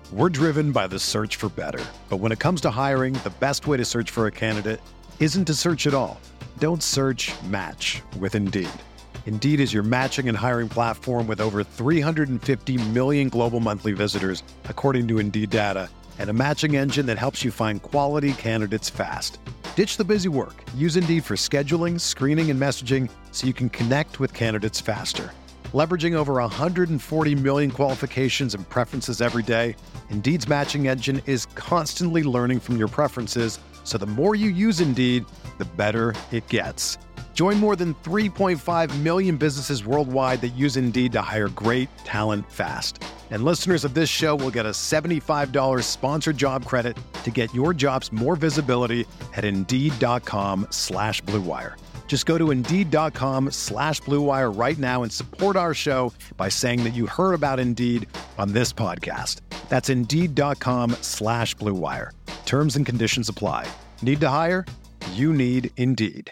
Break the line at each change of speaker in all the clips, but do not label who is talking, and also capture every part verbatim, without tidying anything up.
We're driven by the search for better. But when it comes to hiring, the best way to search for a candidate isn't to search at all. Don't search, match with Indeed. Indeed is your matching and hiring platform with over three hundred fifty million global monthly visitors, according to Indeed data, and a matching engine that helps you find quality candidates fast. Ditch the busy work. Use Indeed for scheduling, screening, and messaging so you can connect with candidates faster. Leveraging over one hundred forty million qualifications and preferences every day, Indeed's matching engine is constantly learning from your preferences, so the more you use Indeed, the better it gets. Join more than three point five million businesses worldwide that use Indeed to hire great talent fast. And listeners of this show will get a seventy-five dollars sponsored job credit to get your jobs more visibility at Indeed.com slash Blue Wire. Just go to Indeed.com slash Blue Wire right now and support our show by saying that you heard about Indeed on this podcast. That's Indeed.com slash Blue Wire. Terms and conditions apply. Need to hire? You need Indeed.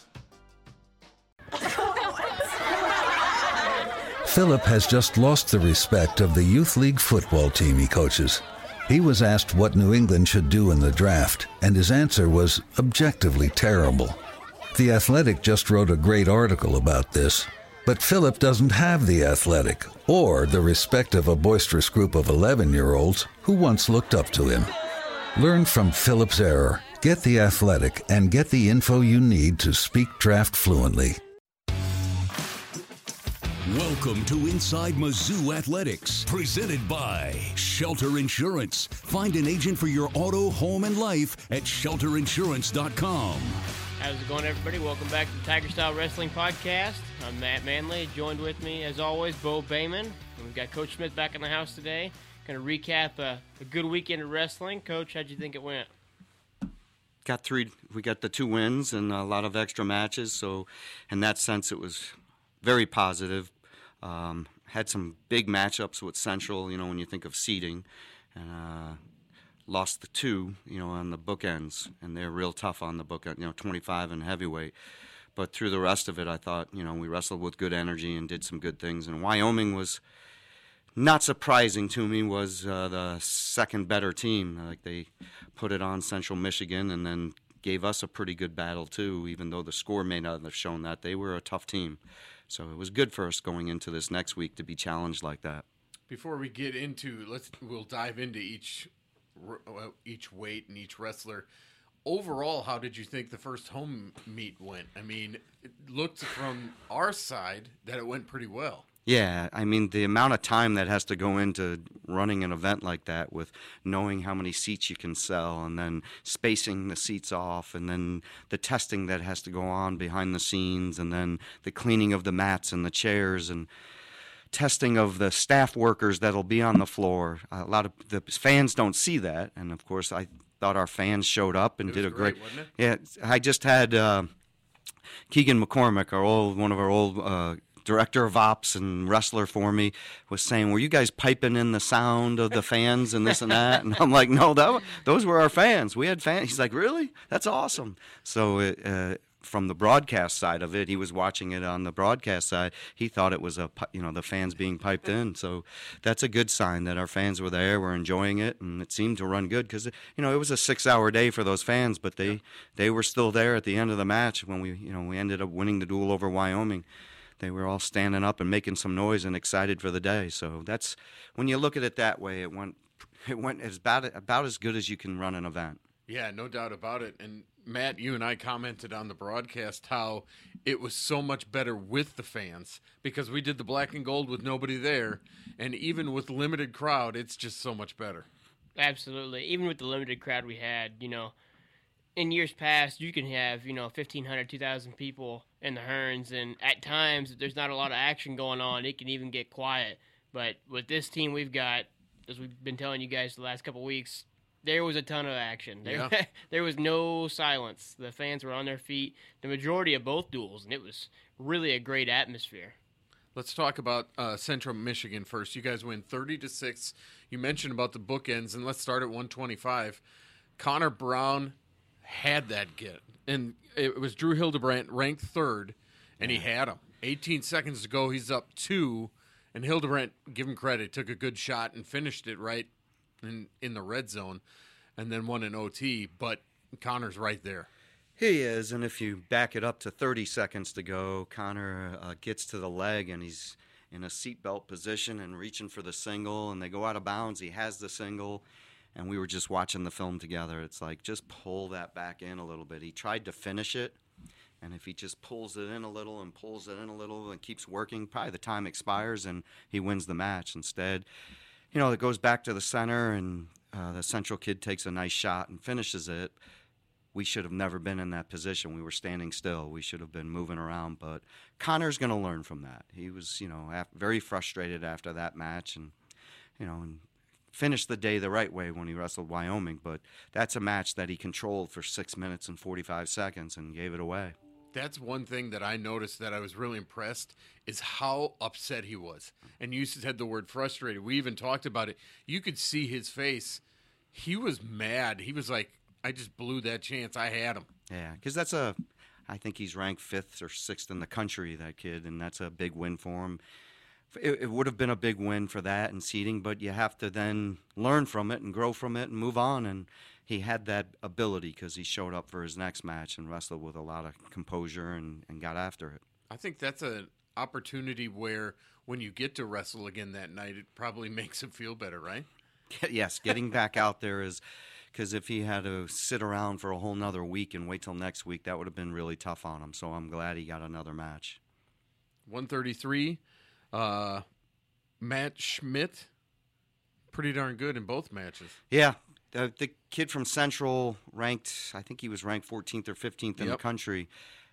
Philip has just lost the respect of the youth league football team he coaches. He was asked what New England should do in the draft, and his answer was objectively terrible. The Athletic just wrote a great article about this, but Philip doesn't have the Athletic or the respect of a boisterous group of eleven-year-olds who once looked up to him. Learn from Philip's error, get the Athletic, and get the info you need to speak draft fluently.
Welcome to Inside Mizzou Athletics, presented by Shelter Insurance. Find an agent for your auto, home, and life at shelter insurance dot com.
How's it going, everybody? Welcome back to the Tiger Style Wrestling Podcast. I'm Matt Manley. Joined with me, as always, Bo Bayman. And we've got Coach Smith back in the house today. Going to recap a, a good weekend of wrestling. Coach, how'd you think it went?
Got three. We got the two wins and a lot of extra matches. So, in that sense, it was very positive. Um, had some big matchups with Central. You know, when you think of seeding, and uh, lost the two. You know, on the bookends, and they're real tough on the bookend. You know, twenty-five and heavyweight. But through the rest of it, I thought, you know, we wrestled with good energy and did some good things. And Wyoming was not surprising to me, was uh, the second better team. Like, they put it on Central Michigan and then gave us a pretty good battle too, even though the score may not have shown that. They were a tough team. So it was good for us going into this next week to be challenged like that.
Before we get into, let's we'll dive into each each weight and each wrestler. Overall, how did you think the first home meet went? I mean, it looked from our side that it went pretty well.
Yeah, I mean, the amount of time that has to go into running an event like that, with knowing how many seats you can sell and then spacing the seats off, and then the testing that has to go on behind the scenes, and then the cleaning of the mats and the chairs, and testing of the staff workers that'll be on the floor. A lot of the fans don't see that, and of course I thought our fans showed up and did a great,
great wasn't it?
Yeah, I just had uh, Keegan McCormick, our old one of our old uh, director of ops and wrestler for me, was saying, were you guys piping in the sound of the fans and this and that? And I'm like, no, that, those were our fans. We had fans. He's like, really? That's awesome. So it, uh, from the broadcast side of it, he was watching it on the broadcast side. He thought it was a, you know, the fans being piped in. So that's a good sign that our fans were there, were enjoying it, and it seemed to run good because, you know, it was a six-hour day for those fans, but they, they were still there at the end of the match when we, you know, we ended up winning the duel over Wyoming. They were all standing up and making some noise and excited for the day. So that's, when you look at it that way, it went it went as about, about as good as you can run an event.
Yeah, no doubt about it. And Matt, you and I commented on the broadcast how it was so much better with the fans because we did the black and gold with nobody there. And even with limited crowd, it's just so much better.
Absolutely. Even with the limited crowd we had, you know, in years past, you can have, you know, fifteen hundred, two thousand people in the Hearns, and at times, if there's not a lot of action going on, it can even get quiet. But with this team we've got, as we've been telling you guys the last couple of weeks, there was a ton of action. There,
yeah.
There was no silence. The fans were on their feet the majority of both duels, and it was really a great atmosphere.
Let's talk about uh, Central Michigan first. You guys win thirty to six. You mentioned about the bookends, and let's start at one twenty-five. Connor Brown had that get, and it was Drew Hildebrandt ranked third, and he had him. eighteen seconds to go, he's up two, and Hildebrandt, give him credit, took a good shot and finished it right in, in the red zone and then one in O T, but Connor's right there.
He is, and if you back it up to thirty seconds to go, Connor uh, gets to the leg, and he's in a seatbelt position and reaching for the single, and they go out of bounds. He has the single, and we were just watching the film together. It's like, just pull that back in a little bit. He tried to finish it, and if he just pulls it in a little and pulls it in a little and keeps working, probably the time expires, and he wins the match. Instead, you know, it goes back to the center, and uh, the Central kid takes a nice shot and finishes it. We should have never been in that position. We were standing still. We should have been moving around. But Connor's going to learn from that. He was, you know, af- very frustrated after that match, and, you know, and finished the day the right way when he wrestled Wyoming. But that's a match that he controlled for six minutes and forty-five seconds and gave it away.
That's one thing that I noticed that I was really impressed is how upset he was. And you said the word frustrated. We even talked about it. You could see his face. He was mad. He was like, I just blew that chance. I had him.
Yeah, because that's a, I think he's ranked fifth or sixth in the country, that kid, and that's a big win for him. It, it would have been a big win for that and seeding, but you have to then learn from it and grow from it and move on. And he had that ability because he showed up for his next match and wrestled with a lot of composure and, and got after it.
I think that's an opportunity where when you get to wrestle again that night, it probably makes him feel better, right?
Yes, getting back out there is... Because if he had to sit around for a whole nother week and wait till next week, that would have been really tough on him. So I'm glad he got another match.
one thirty-three, uh, Matt Schmidt, pretty darn good in both matches.
Yeah, the, the kid from Central ranked, I think he was ranked fourteenth or fifteenth in
Yep.
the country.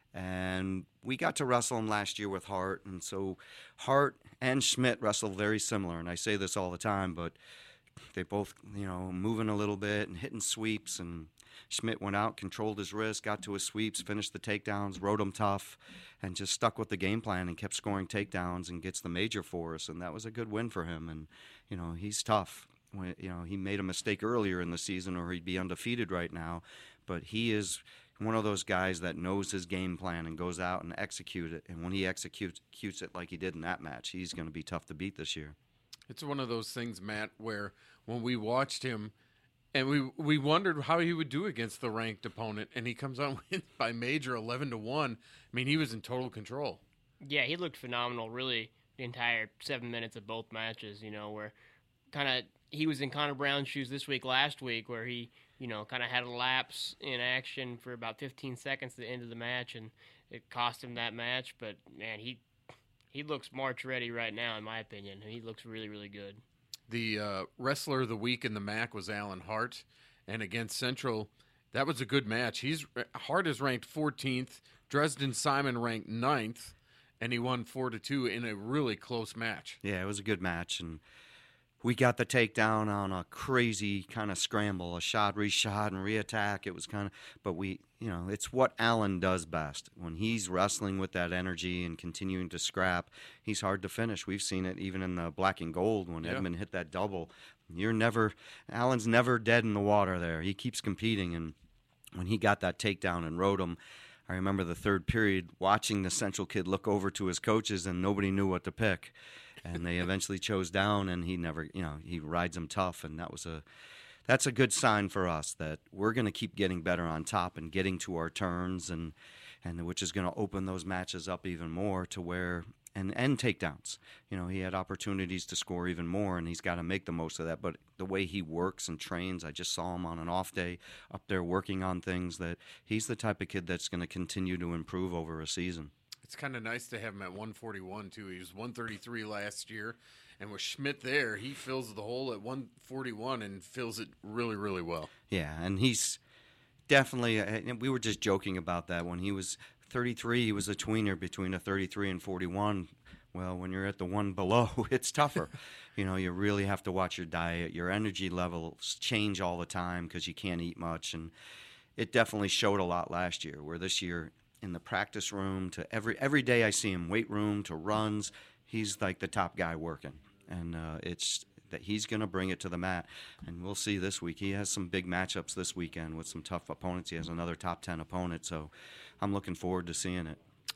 And we got to wrestle him last year with Hart. And so Hart and Schmidt wrestle very similar. And I say this all the time, but... They both, you know, moving a little bit and hitting sweeps, and Schmidt went out, controlled his wrist, got to his sweeps, finished the takedowns, rode them tough, and just stuck with the game plan and kept scoring takedowns and gets the major for us, and that was a good win for him. And, you know, he's tough. When, you know, he made a mistake earlier in the season or he'd be undefeated right now, but he is one of those guys that knows his game plan and goes out and executes it, and when he executes, executes it like he did in that match, he's going to be tough to beat this year.
It's one of those things, Matt, where when we watched him and we we wondered how he would do against the ranked opponent, and he comes out with by major eleven to one. I mean, he was in total control.
Yeah, he looked phenomenal, really, the entire seven minutes of both matches, you know, where kind of he was in Connor Brown's shoes this week, last week, where he, you know, kind of had a lapse in action for about fifteen seconds at the end of the match, and it cost him that match. But, man, he he looks March ready right now, in my opinion. He looks really, really good.
The uh, wrestler of the week in the M A C was Alan Hart, and against Central, that was a good match. He's Hart is ranked fourteenth, Dresden Simon ranked ninth, and he won four to two in a really close match.
Yeah, it was a good match, and we got the takedown on a crazy kind of scramble, a shot, reshot, and reattack. It was kind of, but we, you know, it's what Alan does best. When he's wrestling with that energy and continuing to scrap, he's hard to finish. We've seen it even in the black and gold when
Yeah.
Edmund hit that double. You're never, Alan's never dead in the water there. He keeps competing, and when he got that takedown and rode him, I remember the third period watching the Central kid look over to his coaches, and nobody knew what to pick. And they eventually chose down, and he never, you know, he rides them tough, and that was a, that's a good sign for us that we're going to keep getting better on top and getting to our turns, and and which is going to open those matches up even more to where, and and takedowns. You know, he had opportunities to score even more, and he's got to make the most of that. But the way he works and trains, I just saw him on an off day up there working on things, that he's the type of kid that's going to continue to improve over a season.
It's kind of nice to have him at one forty-one, too. He was one thirty-three last year, and with Schmidt there, he fills the hole at one forty-one and fills it really, really well.
Yeah, and he's definitely, and we were just joking about that. When he was thirty-three, he was a tweener between a thirty-three and forty-one. Well, when you're at the one below, it's tougher. You know, you really have to watch your diet. Your energy levels change all the time because you can't eat much, and it definitely showed a lot last year, where this year, in the practice room, to every every day I see him, weight room to runs, he's like the top guy working. And uh, it's that he's going to bring it to the mat. And we'll see this week. He has some big matchups this weekend with some tough opponents. He has another top ten opponent, so I'm looking forward to seeing it.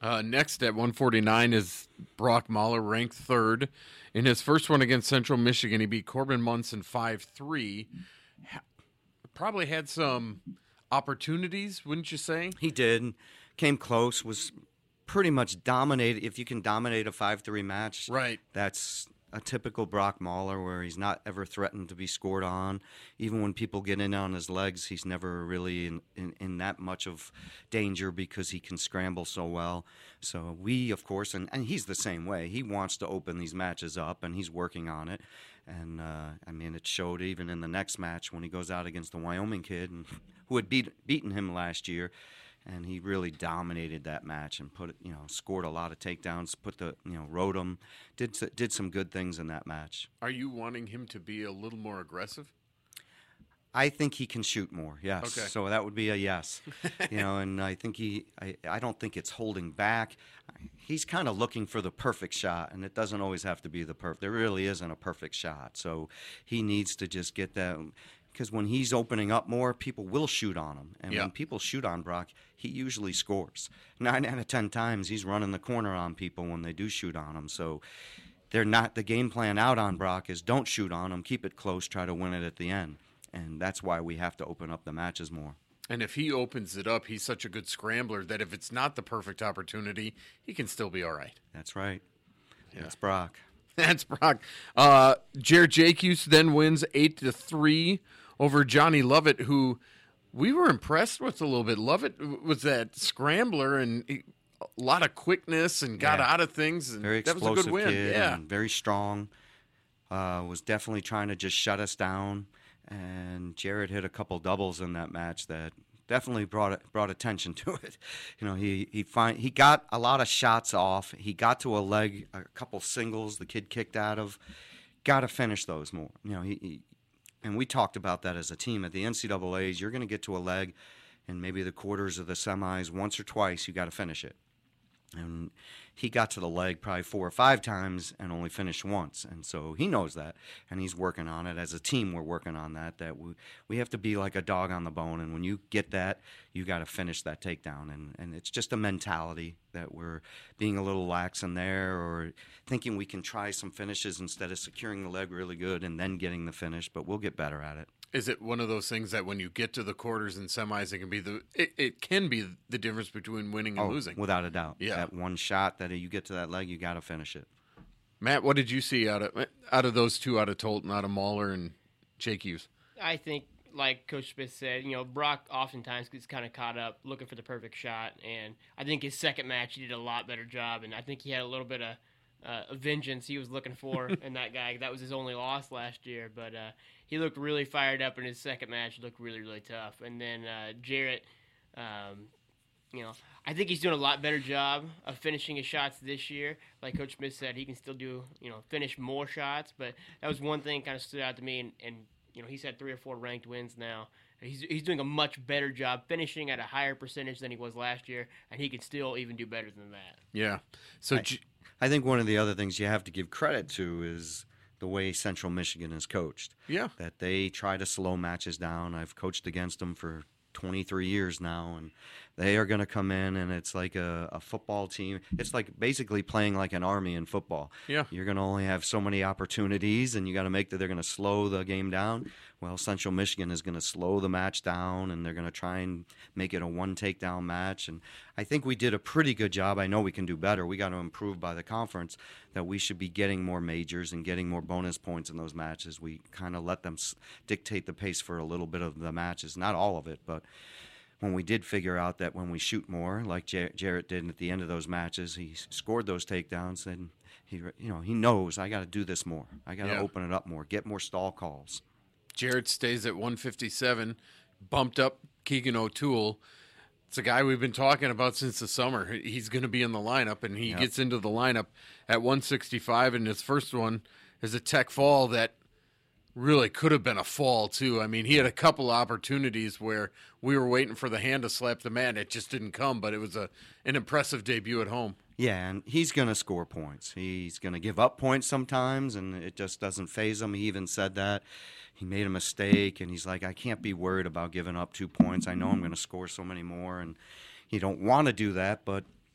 Uh, next at one forty-nine is Brock Mahler, ranked third. In his first one against Central Michigan, he beat Corbin Munson five three. Ha- probably had some opportunities, wouldn't you say?
He did. Came close, was pretty much dominated. If you can dominate a five three match,
Right.
that's a typical Brock Mahler where he's not ever threatened to be scored on. Even when people get in on his legs, he's never really in, in, in that much of danger because he can scramble so well. So we, of course, and, and he's the same way. He wants to open these matches up, and he's working on it. And, uh, I mean, it showed even in the next match when he goes out against the Wyoming kid and, who had beat, beaten him last year. And he really dominated that match and put it, you know, scored a lot of takedowns, put the, you know, rode him, did did some good things in that match.
Are you wanting him to be a little more aggressive?
I think he can shoot more, yes.
Okay.
So that would be a yes. You know, and I think he, I, I don't think it's holding back. He's kind of looking for the perfect shot, and it doesn't always have to be the perfect. There really isn't a perfect shot. So he needs to just get that. Because when he's opening up more, people will shoot on him. And
Yeah.
when people shoot on Brock, he usually scores. Nine out of ten times, he's running the corner on people when they do shoot on him. So they're not, the game plan out on Brock is don't shoot on him, keep it close, try to win it at the end. And that's why we have to open up the matches more.
And if he opens it up, he's such a good scrambler that if it's not the perfect opportunity, he can still be all right.
That's right.
Yeah.
That's Brock.
That's Brock. Uh, Jared Jacques then wins eight to three over Johnny Lovett, who we were impressed with a little bit. Lovett was that scrambler and he, a lot of quickness and got
Yeah.
out of things. And
Very
that
explosive
was a good win.
kid,
Yeah.
and very strong. Uh, was definitely trying to just shut us down. And Jared hit a couple doubles in that match that definitely brought brought attention to it. You know, he he find he got a lot of shots off. He got to a leg, a couple singles the kid kicked out of. Got to finish those more. You know, he, he and we talked about that as a team at the N C double A's. You're going to get to a leg, and maybe the quarters of the semis once or twice. You got to finish it. And he got to the leg probably four or five times and only finished once. And so he knows that, and he's working on it. As a team, we're working on that, that we, we have to be like a dog on the bone. And when you get that, you got to finish that takedown. And, and it's just a mentality that we're being a little lax in there or thinking we can try some finishes instead of securing the leg really good and then getting the finish. But we'll get better at it.
Is it one of those things that when you get to the quarters and semis, it can be the it, it can be the difference between winning and
Oh,
losing?
without a doubt.
Yeah.
That one shot that you get to that leg, you got to finish it.
Matt, what did you see out of out of those two, out of Tolton, out of Mahler and Jake Hughes?
I think, like Coach Smith said, you know, Brock oftentimes gets kind of caught up looking for the perfect shot, and I think his second match he did a lot better job, and I think he had a little bit of uh, a vengeance he was looking for in that guy. That was his only loss last year, but uh, he looked really fired up in his second match. Looked really, really tough. And then uh, Jarrett, um, you know, I think he's doing a lot better job of finishing his shots this year. Like Coach Smith said, he can still do, you know, finish more shots. But that was one thing kind of stood out to me. And, and you know, he's had three or four ranked wins now. He's he's doing a much better job finishing at a higher percentage than he was last year, and he can still even do better than that.
Yeah. So.
I,
J-
I think one of the other things you have to give credit to is the way Central Michigan is coached.
Yeah.
That they try to slow matches down. I've coached against them for twenty-three years now, and they are going to come in, and it's like a, a football team. It's like basically playing like an army in football.
Yeah.
You're going to only have so many opportunities, and you got to make that they're going to slow the game down. Well, Central Michigan is going to slow the match down, and they're going to try and make it a one takedown match. And I think we did a pretty good job. I know we can do better. We got to improve by the conference that we should be getting more majors and getting more bonus points in those matches. We kind of let them s- dictate the pace for a little bit of the matches, not all of it, but when we did figure out that when we shoot more, like Jar- Jarrett did at the end of those matches, he scored those takedowns, and he, you know, he knows I got to do this more. I got to
Yeah.
open it up more, get more stall calls.
Jared stays at one fifty-seven, bumped up Keegan O'Toole. It's a guy we've been talking about since the summer. He's going to be in the lineup, and he
Yep.
gets into the lineup at one sixty-five, and his first one is a tech fall that really could have been a fall, too. I mean, he had a couple opportunities where we were waiting for the hand to slap the man. It just didn't come, but it was a an impressive debut at home.
Yeah, and he's going to score points. He's going to give up points sometimes, and it just doesn't faze him. He even said that. He made a mistake, and he's like, I can't be worried about giving up two points. I know I'm going to score so many more, and you don't want to do that, but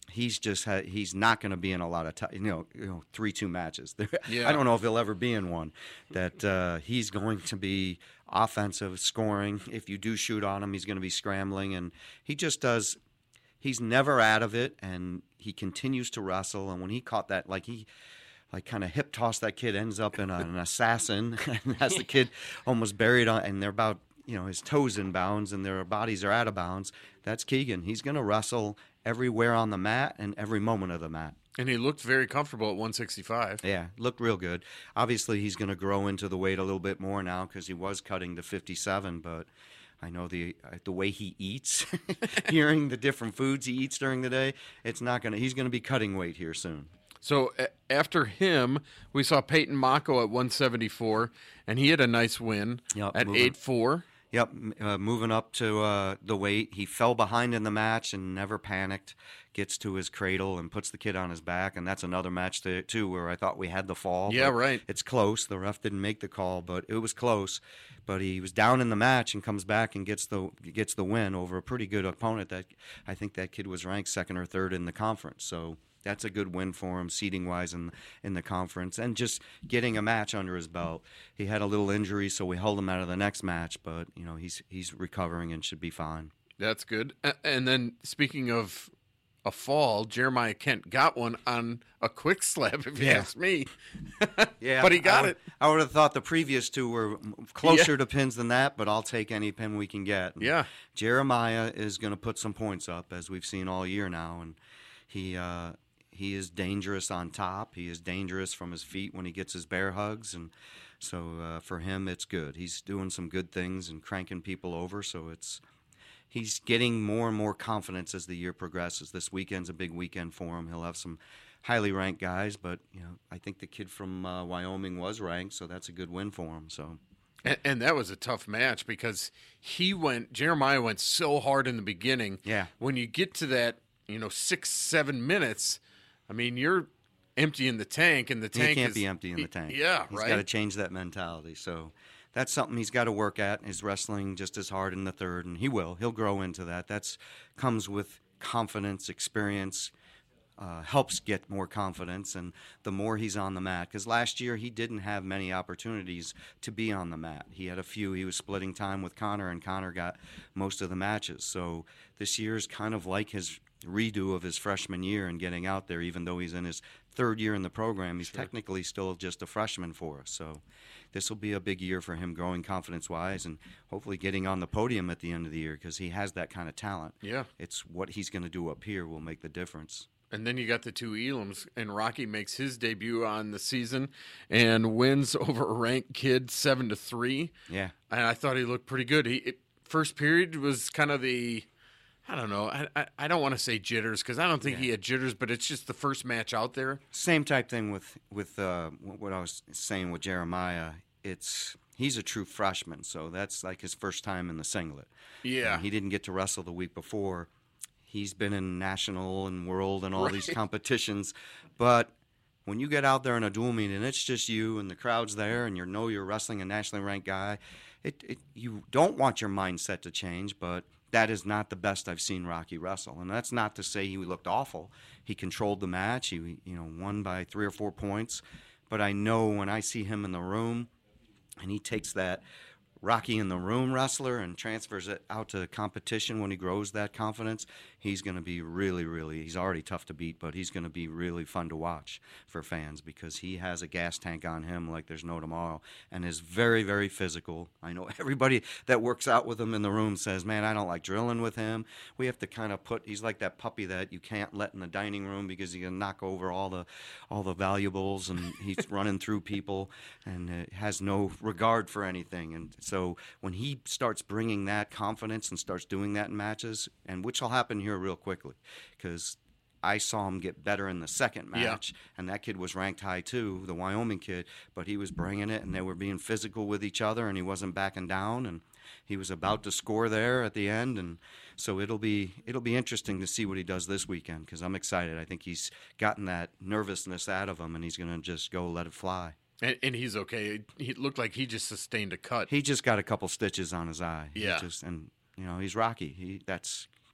he's just ha- he's not going to be in a lot of t- you know you know three two matches.
Yeah.
I don't know if he'll ever be in one. That uh, he's going to be offensive scoring. If you do shoot on him, he's going to be scrambling, and he just does. He's never out of it, and he continues to wrestle. And when he caught that, like he. Like kind of hip toss that kid, ends up in a, an assassin, and has the kid almost buried on, and they're about, you know, his toes in bounds and their bodies are out of bounds. That's Keegan. He's going to wrestle everywhere on the mat and every moment of the mat.
And he looked very comfortable at one sixty-five.
Yeah, looked real good. Obviously, he's going to grow into the weight a little bit more now because he was cutting to fifty-seven, but I know the the way he eats, hearing the different foods he eats during the day, it's not going to, he's going to be cutting weight here soon.
So a- after him, we saw Peyton Mako at one seventy-four, and he had a nice win
Yep,
at
moving.
eight four.
Yep, m- uh, moving up to uh, the weight. He fell behind in the match and never panicked. Gets to his cradle and puts the kid on his back, and that's another match to, too where I thought we had the fall.
Yeah,
but
right.
It's close. The ref didn't make the call, but it was close. But he was down in the match and comes back and gets the gets the win over a pretty good opponent. That I think that kid was ranked second or third in the conference. So that's a good win for him, seating-wise in, in the conference, and just getting a match under his belt. He had a little injury, so we held him out of the next match, but you know he's he's recovering and should be fine.
That's good. A- And then speaking of a fall, Jeremiah Kent got one on a quick slab, if you
Yeah.
ask me.
Yeah,
But he got
I,
it.
I would have thought the previous two were closer to pins than that, but I'll take any pin we can get. And
Yeah.
Jeremiah is going to put some points up, as we've seen all year now, and he uh, he is dangerous on top. He is dangerous from his feet when he gets his bear hugs, and so uh, for him, it's good. He's doing some good things and cranking people over, so it's he's getting more and more confidence as the year progresses. This weekend's a big weekend for him. He'll have some highly ranked guys, but you know, I think the kid from uh, Wyoming was ranked, so that's a good win for him. So,
And, and that was a tough match because he went, Jeremiah went so hard in the beginning.
Yeah.
When you get to that, you know, six, seven minutes, I mean, you're emptying the tank, and the tank
he can't
is,
be empty in the tank.
Yeah,
he's
right.
got to change that mentality. So that's something he's got to work at. Is wrestling just as hard in the third, and he will. He'll grow into that. That's comes with confidence, experience. Uh, helps get more confidence, and the more he's on the mat. Because last year he didn't have many opportunities to be on the mat. He had a few. He was splitting time with Connor, and Connor got most of the matches. So this year is kind of like his redo of his freshman year and getting out there, even though he's in his third year in the program. He's
Sure.
technically still just a freshman for us. So this will be a big year for him growing confidence-wise and hopefully getting on the podium at the end of the year because he has that kind of talent.
Yeah.
It's what he's going to do up here will make the difference.
And then you got the two Elams, and Rocky makes his debut on the season and wins over a ranked kid seven to three.
Yeah.
And I thought he looked pretty good. He it, first period was kind of the, I don't know, I I, I don't want to say jitters because I don't think
Yeah.
he had jitters, but it's just the first match out there.
Same type thing with with uh, what I was saying with Jeremiah. It's he's a true freshman, so that's like his first time in the singlet.
Yeah.
And he didn't get to wrestle the week before. He's been in national and world and all
Right.
these competitions, but when you get out there in a dual meet and it's just you and the crowd's there and you know you're wrestling a nationally ranked guy, it, it you don't want your mindset to change, but that is not the best I've seen Rocky wrestle. And that's not to say he looked awful. He controlled the match. He you know won by three or four points. But I know when I see him in the room and he takes that Rocky in the room wrestler and transfers it out to competition when he grows that confidence, he's going to be really, really, he's already tough to beat, but he's going to be really fun to watch for fans because he has a gas tank on him like there's no tomorrow and is very, very physical. I know everybody that works out with him in the room says, man, I don't like drilling with him. We have to kind of put, he's like that puppy that you can't let in the dining room because he's going to knock over all the all the valuables and he's running through people and uh, has no regard for anything. And so when he starts bringing that confidence and starts doing that in matches, and which will happen here real quickly, because I saw him get better in the second match, yeah. and that kid was ranked high too, the Wyoming kid, but he was bringing it, and they were being physical with each other, and he wasn't backing down, and he was about to score there at the end, and so it'll be it'll be interesting to see what he does this weekend, because I'm excited. I think he's gotten that nervousness out of him, and he's going to just go let it fly.
And, and he's okay. He looked like he just sustained a cut.
He just got a couple stitches on his eye.
Yeah.
He just, and, you know, he's Rocky. He That's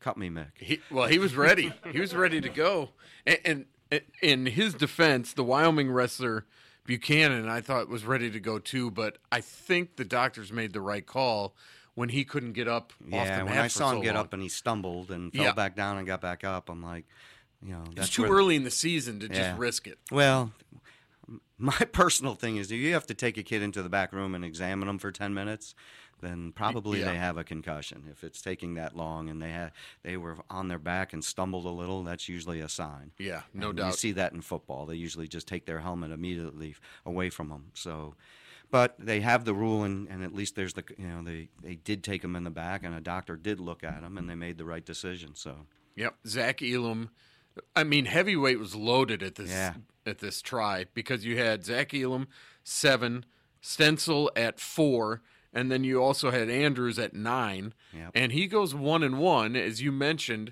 cut me, Mick.
He, well, he was ready. He was ready to go. And, and, and in his defense, the Wyoming wrestler Buchanan, I thought was ready to go too, but I think the doctors made the right call when he couldn't get up
yeah,
off the mat
when I
for
saw
so
him get
long.
up and he stumbled and fell
Yeah.
back down and got back up, I'm like, you know, that's
It's too
where-
early in the season to
Yeah.
just risk it.
Well, my personal thing is, if you have to take a kid into the back room and examine them for ten minutes, then probably
Yeah.
they have a concussion. If it's taking that long and they ha- they were on their back and stumbled a little, that's usually a sign.
Yeah, no
And
doubt.
You see that in football. They usually just take their helmet immediately away from them. So, but they have the rule, and, and at least there's the you know they they did take him in the back, and a doctor did look at him, and they made the right decision. So.
Yep, Zach Elam. I mean, heavyweight was loaded at this
Yeah.
at this try because you had Zach Elam seven, Stencil at four, and then you also had Andrews at nine.
Yep.
And he goes one and one, as you mentioned.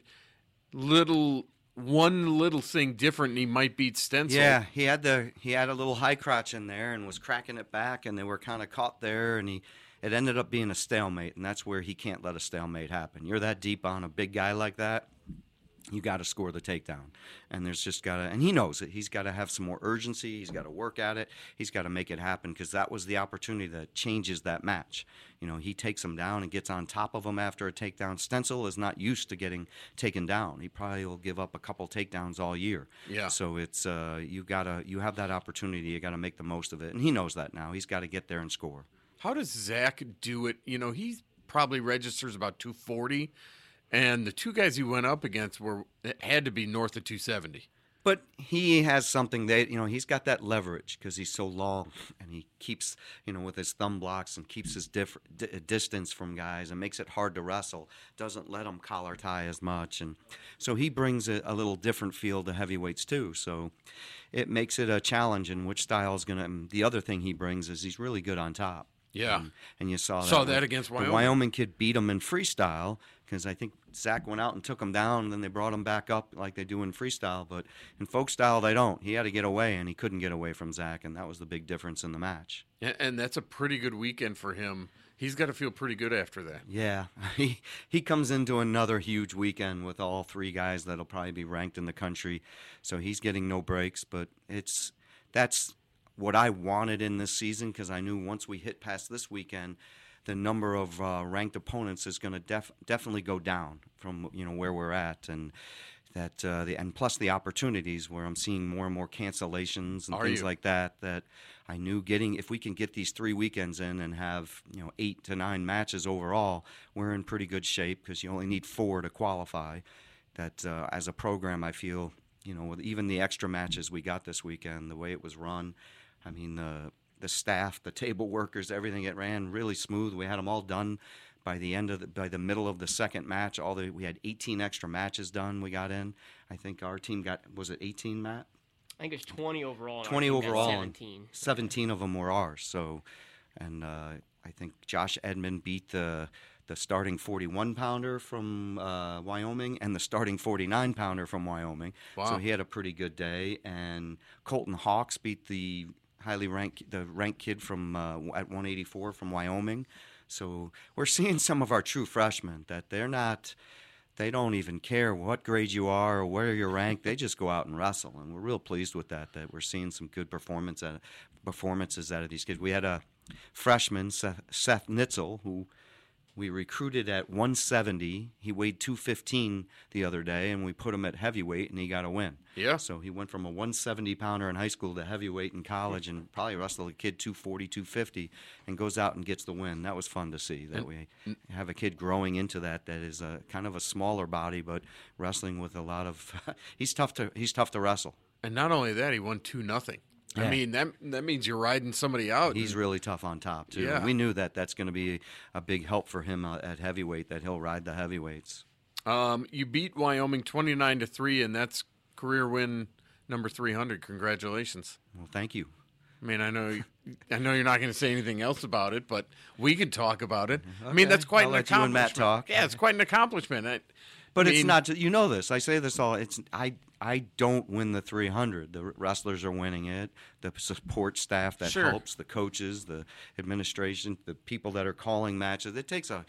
Little one little thing different, and he might beat Stencil.
Yeah, he had the he had a little high crotch in there and was cracking it back, and they were kind of caught there, and he it ended up being a stalemate, and that's where he can't let a stalemate happen. You're that deep on a big guy like that, you got to score the takedown, and there's just got to, and he knows it. He's got to have some more urgency. He's got to work at it. He's got to make it happen because that was the opportunity that changes that match. You know, he takes him down and gets on top of him after a takedown. Stencil is not used to getting taken down. He probably will give up a couple takedowns all year.
Yeah.
So it's uh, you gotta you have that opportunity. You got to make the most of it, and he knows that now. He's got to get there and score.
How does Zach do it? You know, he probably registers about two forty, and the two guys he went up against were had to be north of two seventy.
But he has something that, you know, he's got that leverage because he's so long and he keeps, you know, with his thumb blocks and keeps his diff- d- distance from guys and makes it hard to wrestle, doesn't let them collar tie as much. And so he brings a, a little different feel to heavyweights too. So it makes it a challenge in which style is going to, the other thing he brings is he's really good on top.
Yeah.
And, and you saw that.
Saw
with-
that against Wyoming.
The Wyoming kid beat him in freestyle because I think Zach went out and took him down, and then they brought him back up like they do in freestyle. But in folk style, they don't. He had to get away, and he couldn't get away from Zach, and that was the big difference in the match.
And, and that's a pretty good weekend for him. He's got to feel pretty good after that.
Yeah, he he comes into another huge weekend with all three guys that'll probably be ranked in the country, so he's getting no breaks. But it's that's what I wanted in this season because I knew once we hit past this weekend, the number of uh, ranked opponents is going to def- definitely go down from you know where we're at, and that uh, the and plus the opportunities where I'm seeing more and more cancellations and
Are
things
you?
like that. That I knew getting if we can get these three weekends in and have you know eight to nine matches overall, we're in pretty good shape because you only need four to qualify. That uh, as a program, I feel you know with even the extra matches we got this weekend, the way it was run, I mean the the staff, the table workers, everything it ran really smooth. We had them all done by the end of the, by the middle of the second match. All the we had eighteen extra matches done. We got in. I think our team got was it eighteen, Matt?
I think it's twenty overall. and our
twenty
team got
overall, and
seventeen.
seventeen of them were ours. So, and uh, I think Josh Edmond beat the the starting forty-one pounder from uh, Wyoming and the starting forty-nine pounder from Wyoming.
Wow.
So he had a pretty good day. And Colton Hawks beat the highly ranked the ranked kid from uh, at one eighty-four from Wyoming. So we're seeing some of our true freshmen that they're not. They don't even care what grade you are or where you're ranked. They just go out and wrestle, and we're real pleased with that. That we're seeing some good performance at, performances out of these kids. We had a freshman, Seth, Seth Nitzel, who we recruited at one seventy. He weighed two fifteen the other day, and we put him at heavyweight, and he got a win.
Yeah.
So he went from a one seventy pounder in high school to heavyweight in college, and probably wrestled a kid two forty, two fifty, and goes out and gets the win. That was fun to see. That we have a kid growing into that. That is a kind of a smaller body, but wrestling with a lot of. he's tough to he's tough to wrestle.
And not only that, he won two nothing. I
Yeah.
mean that that means you're riding somebody out.
He's really tough on top too.
Yeah.
We knew that that's going to be a big help for him uh, at heavyweight. That he'll ride the heavyweights.
Um, you beat Wyoming twenty-nine to three, and that's career win number three hundred. Congratulations.
Well, thank you.
I mean, I know, I know you're not going to say anything else about it, but we could talk about it. I mean, that's quite
I'll
an
let you and
accomplishment.
Matt talk.
Yeah, it's quite an accomplishment. I,
But
I
it's
mean,
not. You know this. I say this all. It's I. I don't win the three hundred. The wrestlers are winning it. The support staff that
Sure.
helps, the coaches, the administration, the people that are calling matches. It takes a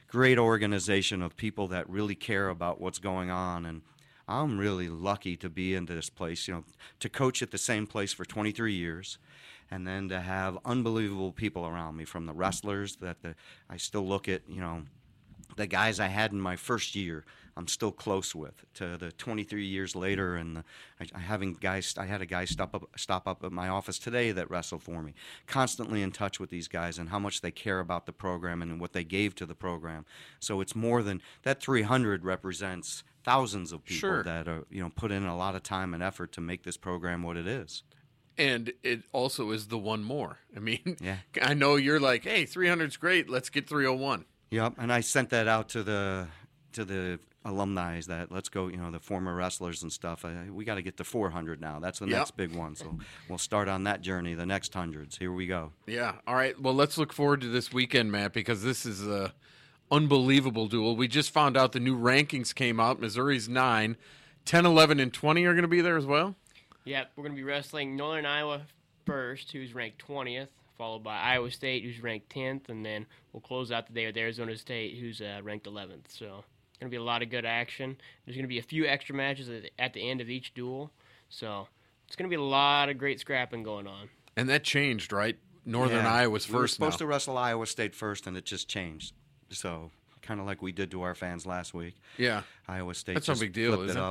great organization of people that really care about what's going on. And I'm really lucky to be in this place, you know, to coach at the same place for twenty-three years. And then to have unbelievable people around me, from the wrestlers that the, I still look at, you know, the guys I had in my first year, I'm still close with, to the twenty-three years later, and the, I, having guys, I had a guy stop up, stop up at my office today that wrestled for me. Constantly in touch with these guys and how much they care about the program and what they gave to the program. So it's more than that. three hundred represents thousands of people
Sure.
that are, you know, put in a lot of time and effort to make this program what it is.
And it also is the one more. I mean,
Yeah.
I know you're like, hey, three hundred's great. Let's get three oh one.
Yep, and I sent that out to the to the alumni that let's go, you know, the former wrestlers and stuff. Uh, we got to get to four hundred now. That's the
Yep.
next big one. So we'll start on that journey. The next hundreds. Here we go.
Yeah. All right. Well, let's look forward to this weekend, Matt, because this is a unbelievable duel. We just found out the new rankings came out. Missouri's nine. ten, eleven, and twenty are going to be there as well?
Yep, we're going to be wrestling Northern Iowa first, who's ranked twentieth, followed by Iowa State, who's ranked tenth, and then we'll close out the day with Arizona State, who's uh, ranked eleventh. So it's going to be a lot of good action. There's going to be a few extra matches at the, at the end of each duel, so it's going to be a lot of great scrapping going on.
And that changed, right? Northern
Yeah.
Iowa's
We were
first
supposed
now.
to wrestle Iowa State first, and it just changed. So kind of like we did to our fans last week.
Yeah.
Iowa State
That's no
just
big deal,
flipped
is
it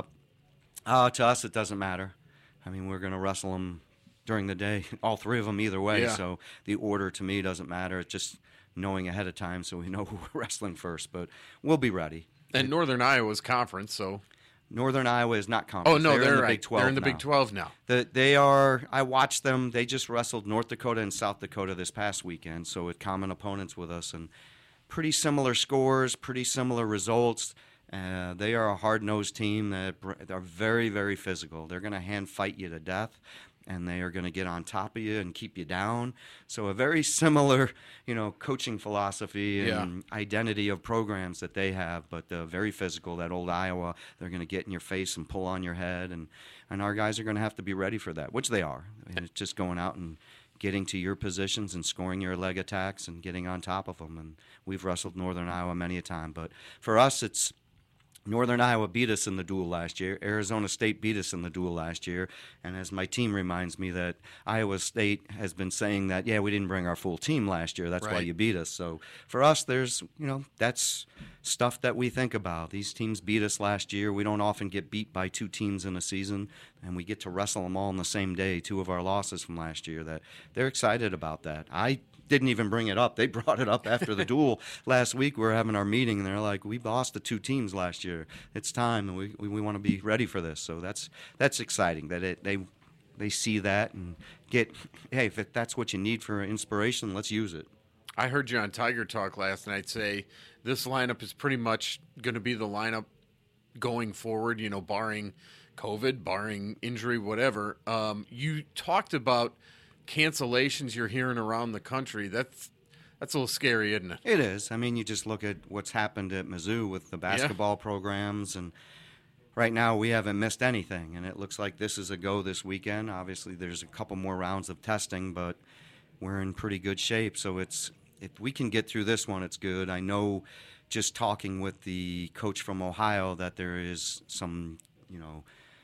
it?
up. Uh, to us, it doesn't matter. I mean, we're going to wrestle them during the day, all three of them either way.
Yeah.
So the order to me doesn't matter. It's just knowing ahead of time so we know who we're wrestling first. But we'll be ready.
And Northern Iowa's conference, so.
Northern Iowa is not
Oh,
conference.
no,
they're,
they're,
in the
right.
Big twelve
They're in the
now.
Big twelve now.
The, they are. I watched them. They just wrestled North Dakota and South Dakota this past weekend, so with common opponents with us, and pretty similar scores, pretty similar results. Uh, they are a hard-nosed team that br- are very, very physical. They're going to hand fight you to death, and they are going to get on top of you and keep you down. So a very similar, you know, coaching philosophy and identity of programs that they have, but uh, very physical. That old Iowa, they're going to get in your face and pull on your head, and, and our guys are going to have to be ready for that, which they are. And it's just going out and getting to your positions and scoring your leg attacks and getting on top of them. And we've wrestled Northern Iowa many a time. But for us, it's Northern Iowa beat us in the duel last year. Arizona State beat us in the duel last year. And as my team reminds me that Iowa State has been saying that, yeah, we didn't bring our full team last year. That's why
Right.
you beat us. So for us, there's, you know, that's stuff that we think about. These teams beat us last year. We don't often get beat by two teams in a season, and we get to wrestle them all on the same day, two of our losses from last year. That they're excited about that. I didn't even bring it up. They brought it up after the duel last week. We were having our meeting, and they're like, we lost to two teams last year. It's time, and we, we, we want to be ready for this. So that's that's exciting that it, they they see that and get, hey, if it, that's what you need for inspiration, let's use it.
I heard you on Tiger Talk last night say this lineup is pretty much going to be the lineup going forward, you know, barring COVID, barring injury, whatever. Um, you talked about cancellations you're hearing around the country. That's that's a little scary, isn't it?
It is. I mean, you just look at what's happened at Mizzou with the basketball programs, and right now we haven't missed anything, and it looks like this is a go this weekend. Obviously, there's a couple more rounds of testing, but we're in pretty good shape. So it's if we can get through this one, it's good. I know just talking with the coach from Ohio that there is some, you know,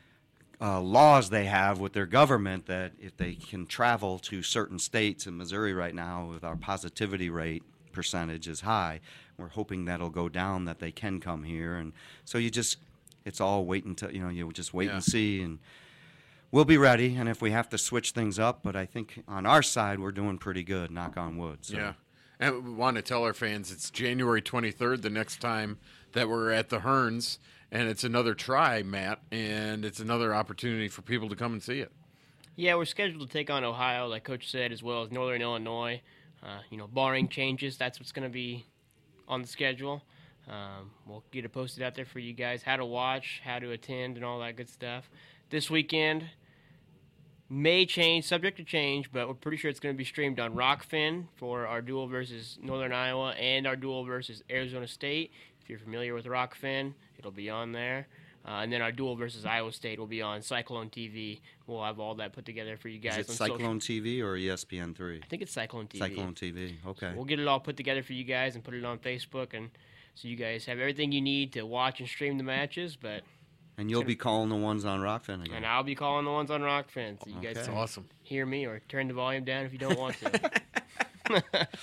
Uh, laws they have with their government that if they can travel to certain states, in Missouri right now with our positivity rate percentage is high, we're hoping that'll go down, that they can come here. And so you just, it's all wait until, you know, you just wait
Yeah.
and see, and we'll be ready. And if we have to switch things up, but I think on our side we're doing pretty good, knock on wood. So.
Yeah. And we want to tell our fans it's January twenty-third, the next time that we're at the Hearns, and it's another try, Matt, and it's another opportunity for people to come and see it.
Yeah, we're scheduled to take on Ohio, like Coach said, as well as Northern Illinois. Uh, you know, barring changes, that's what's going to be on the schedule. Um, we'll get it posted out there for you guys, how to watch, how to attend, and all that good stuff. This weekend may change, subject to change, but we're pretty sure it's going to be streamed on Rockfin for our duel versus Northern Iowa and our duel versus Arizona State. If you're familiar with Rockfin, it'll be on there. Uh, and then our duel versus Iowa State will be on Cyclone T V. We'll have all that put together for you guys.
Is it
on
Cyclone
social.
T V or E S P N three?
I think it's Cyclone T V.
Cyclone T V, okay.
We'll get it all put together for you guys and put it on Facebook and So you guys have everything you need to watch and stream the matches, but
And you'll be calling the ones on Rockfin again.
and I'll be calling the ones on Rockfin. So you guys
Okay.
can
Awesome.
hear me or turn the volume down if you don't want to.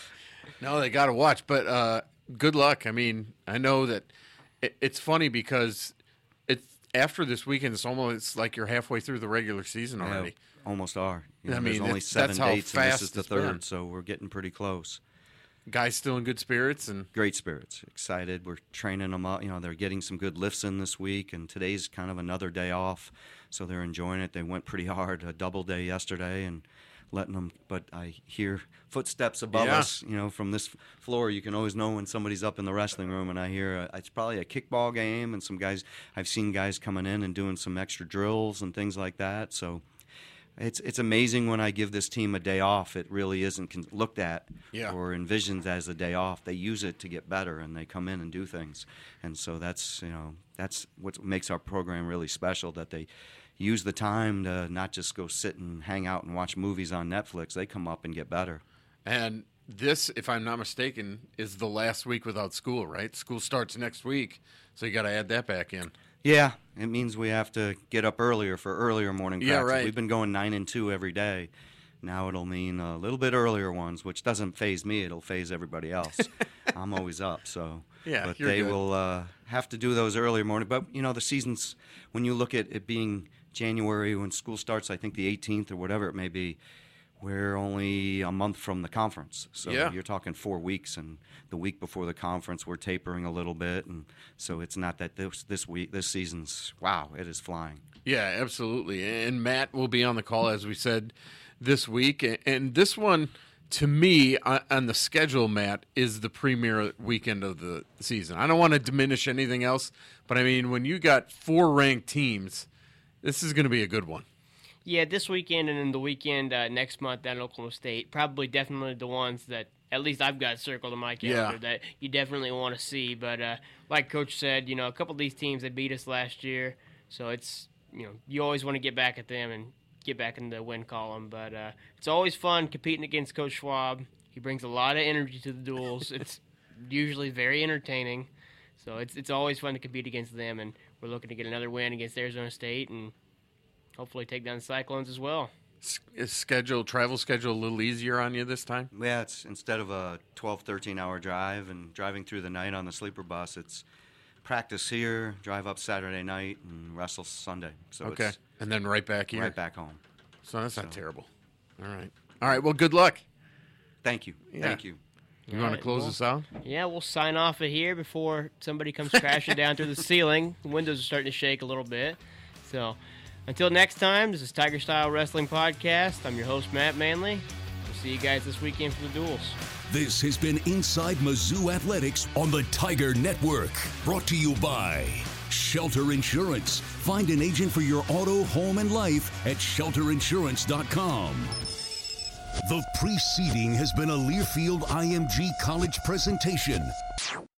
No, they got to watch. But uh, good luck. I mean, I know that it, it's funny because it's after this weekend, it's almost like you're halfway through the regular season already.
Yeah, almost are. You know,
I mean,
there's only
it's-
seven
that's how
dates, and this
fast
is the
it's been.
third, so we're getting pretty close.
Guys still in good spirits, and
Great spirits, excited. We're training them up. You know, they're getting some good lifts in this week, and today's kind of another day off, so they're enjoying it. They went pretty hard, a double day yesterday, and letting them. But I hear footsteps above
Yeah.
us. You know, from this floor, you can always know when somebody's up in the wrestling room, and I hear uh, it's probably a kickball game, and some guys. I've seen guys coming in and doing some extra drills and things like that. So. It's it's amazing when I give this team a day off. It really isn't con- looked at
Yeah.
or envisioned as a day off. They use it to get better, and they come in and do things. And so that's you know that's what makes our program really special. That they use the time to not just go sit and hang out and watch movies on Netflix. They come up and get better.
and this, if I'm not mistaken, is the last week without school, right? School starts next week, so you got to add that back in.
Yeah, it means we have to get up earlier for earlier morning
Yeah,
practice.
right.
We've been going nine and two every day. Now it'll mean a little bit earlier ones, which doesn't phase me. It'll phase everybody else. I'm always up, so.
Yeah,
But
you're
they
good.
will uh, have to do those earlier morning. But you know, the season's when you look at it being January when school starts, I think the eighteenth or whatever it may be. We're only a month from the conference, so
Yeah.
you're talking four weeks. And the week before the conference, we're tapering a little bit, and so it's not that this this week, this season's wow, it is flying.
Yeah, absolutely. And Matt will be on the call, as we said, this week. And this one, to me, on on the schedule, Matt, is the premier weekend of the season. I don't want to diminish anything else, but I mean, when you got four ranked teams, this is going to be a good one.
Yeah, this weekend and then the weekend uh, next month down at Oklahoma State, probably definitely the ones that at least I've got circled on my calendar
Yeah.
that you definitely want to see. But uh, like Coach said, you know, a couple of these teams, they beat us last year, so it's, you know, you always want to get back at them and get back in the win column. But uh, it's always fun competing against Coach Schwab. He brings a lot of energy to the duels. It's usually very entertaining, so it's it's always fun to compete against them. And we're looking to get another win against Arizona State and hopefully take down the Cyclones as well.
S- Is schedule, travel schedule a little easier on you this time?
Yeah, it's instead of a twelve, thirteen hour drive and driving through the night on the sleeper bus, it's practice here, drive up Saturday night, and wrestle Sunday. So
Okay.
it's
And then right back here.
right back home.
So that's not
So-
terrible. All right. All right. Well, good luck.
Thank you.
Yeah.
Thank you.
You
All
want to
right,
close
well-
this out?
Yeah, we'll sign off of here before somebody comes crashing down through the ceiling. The windows are starting to shake a little bit. So until next time, this is Tiger Style Wrestling Podcast. I'm your host, Matt Manley. We'll see you guys this weekend for the duels.
This has been Inside Mizzou Athletics on the Tiger Network. Brought to you by Shelter Insurance. Find an agent for your auto, home, and life at shelter insurance dot com. The preceding has been a Learfield I M G College presentation.